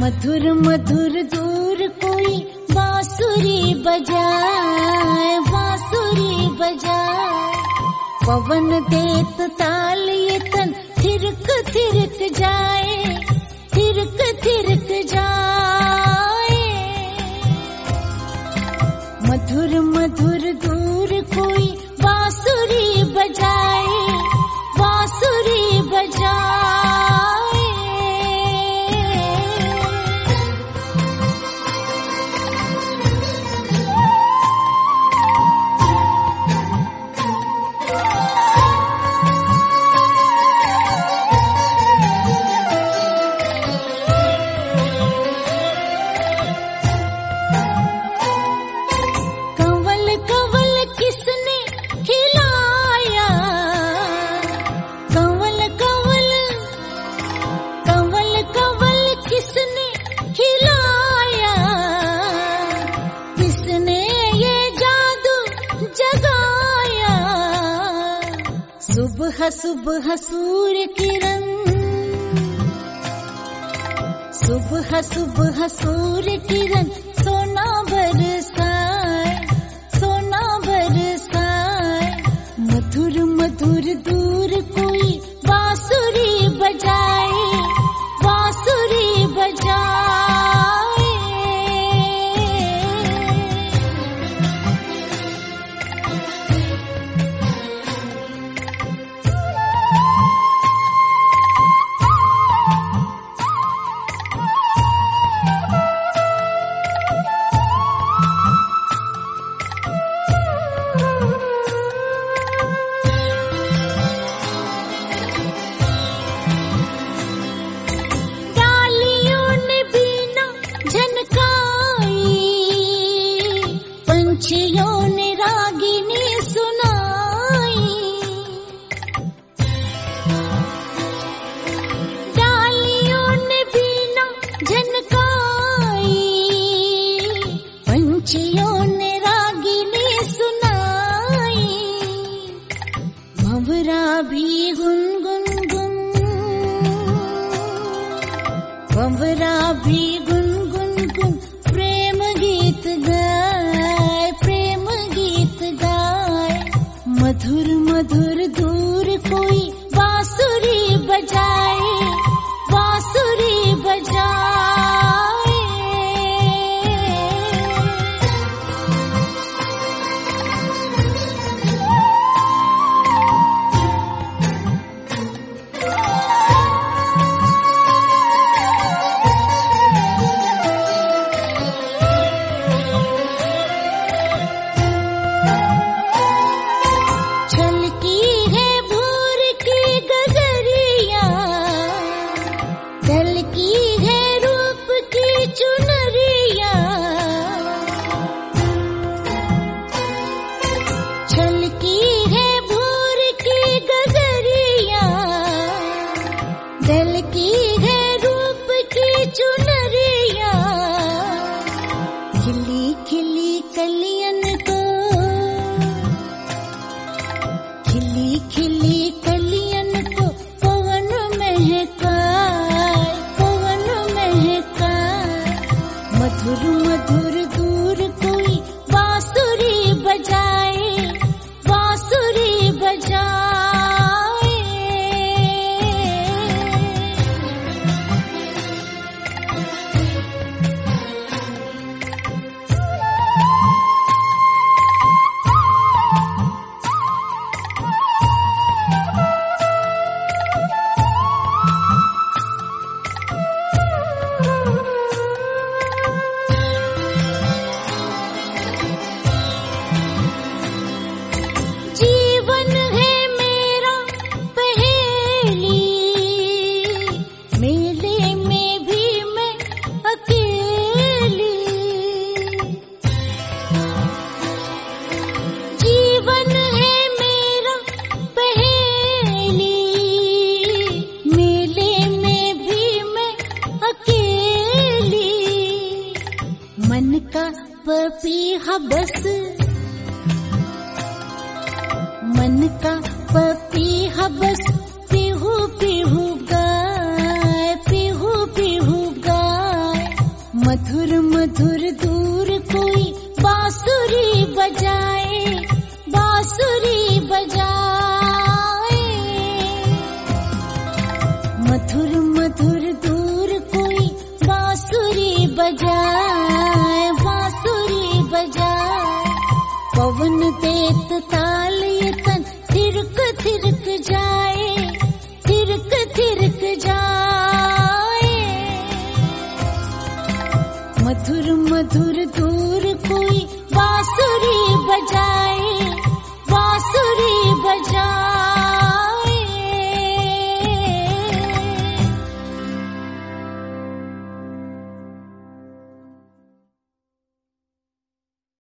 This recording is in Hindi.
मधुर मधुर दूर कोई बांसुरी बजाए, बांसुरी बजाए। पवन देत ताल ये तन थिरक थिरक जाए, थिरक थिरक जाए। मधुर मधुर दूर कोई बांसुरी बजाए, बांसुरी बजाए। सुबह सूर्य किरण, सुबह सुबह सूर्य किरण सोना बरसाए, सोना बरसाए। मधुर मधुर दूर कोई बांसुरी बजाए, बांसुरी बजाए। पंछियों ने रागिनी सुनाई, डालियों ने बीना झनकाई। पंछियों ने रागिनी सुनाई, भंवरा भी गुनगुन गुन, भंवरा भी गुनगुन गुन प्रेम गीत गाए, प्रेम गीत गाए। मधुर मधुर दूर कोई बांसुरी बजाए, बांसुरी बजाए। पपीहा बस, मन का पपीहा बस पीहू पीहू गाए, पीहू पीहू गाए। मधुर दूर कोई बांसुरी बजाए, बांसुरी बजाए। मधुर मधुर दूर कोई बांसुरी बजाए, बांसुरी बजाए। पवन देत ताल